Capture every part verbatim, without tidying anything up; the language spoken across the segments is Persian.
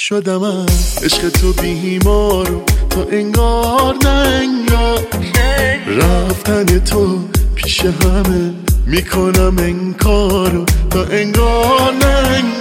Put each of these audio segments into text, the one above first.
شدم از عشق تو بیمارو تا انگار نه انگار رفتن تو پیش همه میکنم انکارو تا انگار نه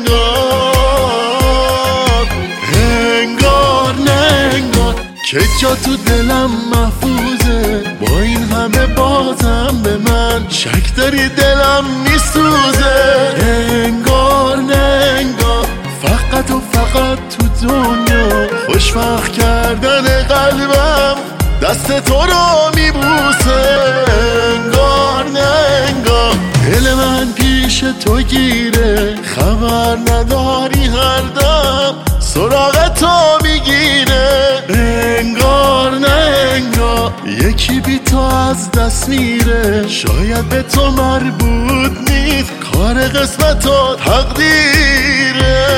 انگار انگار نه انگار که جا تو دلم محفوظه با این همه بازم به من شک داری دلم میسوزه انگار نه انگار فقط و فقط تو دنیا خوشبخت کردن قلبم دست تو رو میبوسه انگار نه انگار دل من پیش تو گیره خبر نداری هر دم سراغ تو میگیره انگار نه انگار یکی بی تو از دست میره شاید به تو مربوط نیست کار قسمت و تقدیره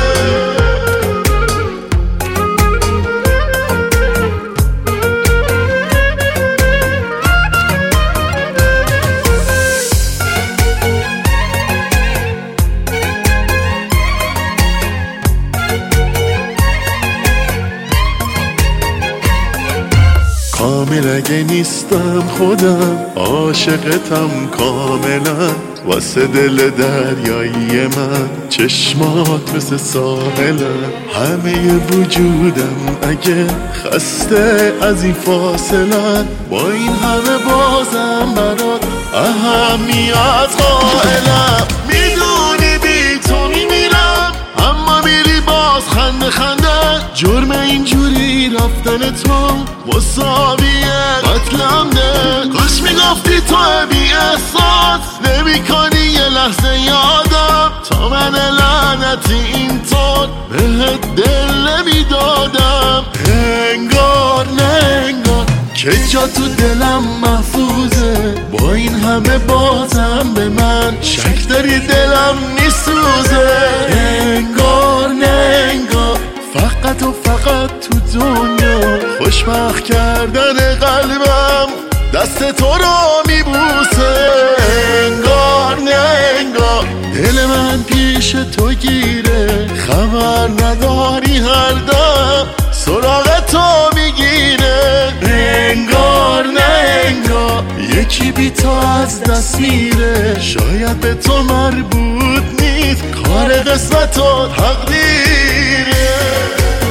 کامل اگه نیستم خودم عاشقتم کاملا واسه دل دریایی من چشمات مثل ساحلن همه وجودم اگه خسته از این فاصلن با این همه بازم برات اهمیت قائلم میدونی بی تو میمیرم اما میری باز خنده خنده جرم اینجوری رفتن تو مساویه قتلم ده کاش میگفتی تو بی احساس نمی کنی یه لحظه یادم تا من لعنتی اینطور بهت دل نمیدادم انگار نه انگار که جا تو دلم محفوظه با این همه بازم به من شک داری دلم میسوزه انگار نه انگار فقط و فقط تو دنیا خوشبخت کردن قلبم دست تو رو میبوسه انگار نه انگار دل من پیش تو گیره خبر نداری هر دم سراغ تو میگیره انگار نه انگار یکی بی تو از دست میره شاید به تو مربوط نیست کار قسمت و تقدیره